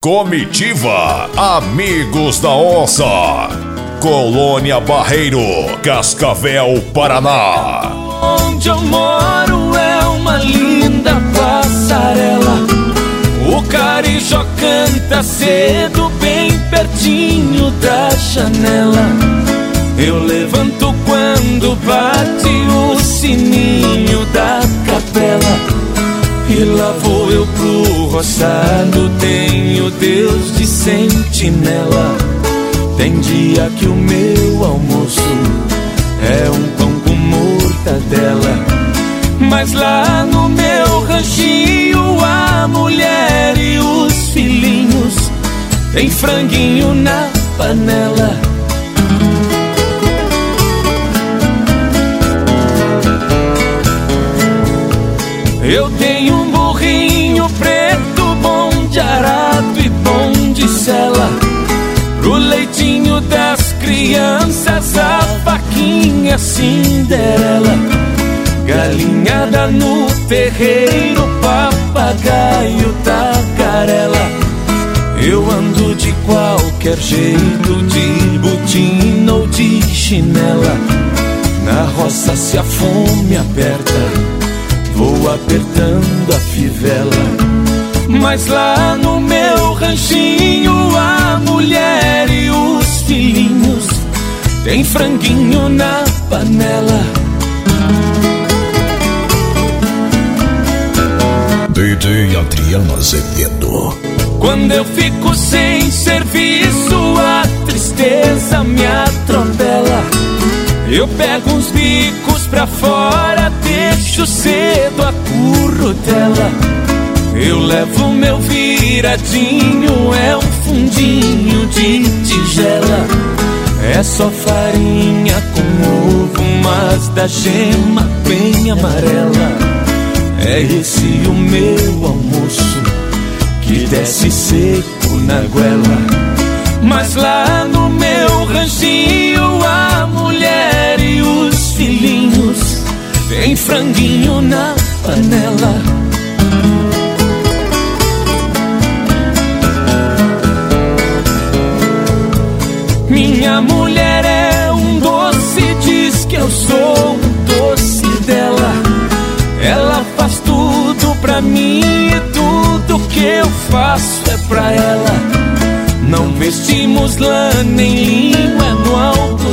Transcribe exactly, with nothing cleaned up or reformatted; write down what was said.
Comitiva Amigos da Onça, Colônia Barreiro, Cascavel, Paraná. Onde eu moro é uma linda passarela. O carijó canta cedo, bem pertinho da janela. Eu levanto quando bate o sininho da capela. E lá vou eu pro roçado, tenho Deus de sentinela. Tem dia que o meu almoço é um pão com mortadela. Mas lá no meu ranchinho a mulher e os filhinhos tem franguinho na panela. Eu tenho um burrinho preto, bom de arado e bom de sela. Pro leitinho das crianças, a vaquinha Cinderela. Galinhada no terreiro, papagaio tagarela. Eu ando de qualquer jeito, de botina ou de chinela. Na roça se a fome aperta, vou apertando a fivela. Mas lá no meu ranchinho a mulher e os filhinhos tem franguinho na panela. D J Adriano Azevedo. Quando eu fico sem serviço, a tristeza me atropela. Eu pego uns bicos pra fora, deixo cedo a currutela. Eu levo meu viradinho, é um fundinho de tigela. É só farinha com ovo, mas da gema bem amarela. É esse o meu almoço, que desce seco na goela. Mas lá no meu ranchinho a mulher e os filhinhos tem franguinho na panela. Minha mulher é um doce, diz que eu sou um doce dela. Ela faz tudo pra mim e tudo que eu faço é pra ela. Não vestimos lã nem linho, é no alto